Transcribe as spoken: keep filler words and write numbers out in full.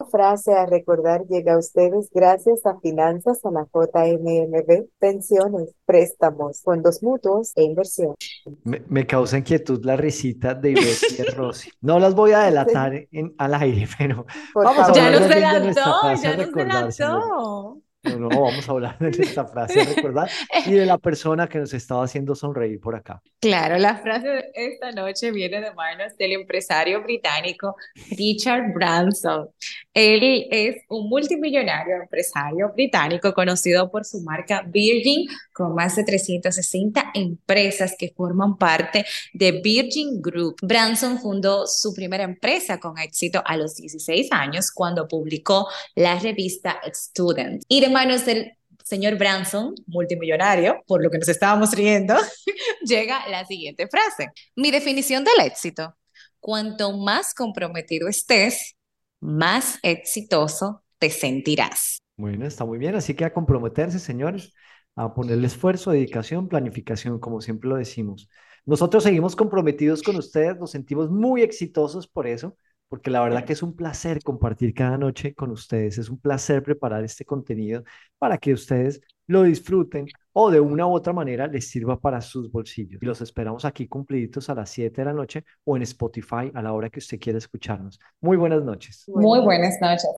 frase a recordar llega a ustedes gracias a Finanzas a la J M M B, pensiones, préstamos, fondos mutuos e inversión. Me, me causa inquietud la risita de Ivette y de Rosy. No las voy a delatar en, al aire, pero Por vamos a favor. Ya hablar nos más bien de delató, nuestra frase a ya nos recordar, señor. delató. No, no, vamos a hablar de nuestra frase a recordar y de la persona que nos estaba haciendo sonreír por acá. Claro, la frase de esta noche viene de manos del empresario británico Richard Branson. Él es un multimillonario empresario británico conocido por su marca Virgin, con más de trescientas sesenta empresas que forman parte de Virgin Group. Branson fundó su primera empresa con éxito a los dieciséis años cuando publicó la revista Student. Y de manos del señor Branson, multimillonario, por lo que nos estábamos riendo, llega la siguiente frase. Mi definición del éxito. Cuanto más comprometido estés, más exitoso te sentirás. Bueno, está muy bien, así que a comprometerse, señores, a ponerle esfuerzo, dedicación, planificación, como siempre lo decimos. Nosotros seguimos comprometidos con ustedes, nos sentimos muy exitosos por eso, porque la verdad que es un placer compartir cada noche con ustedes, es un placer preparar este contenido para que ustedes lo disfruten o de una u otra manera les sirva para sus bolsillos. Y los esperamos aquí cumpliditos a las siete de la noche o en Spotify a la hora que usted quiera escucharnos. Muy buenas noches. Buenas Muy noches. buenas noches.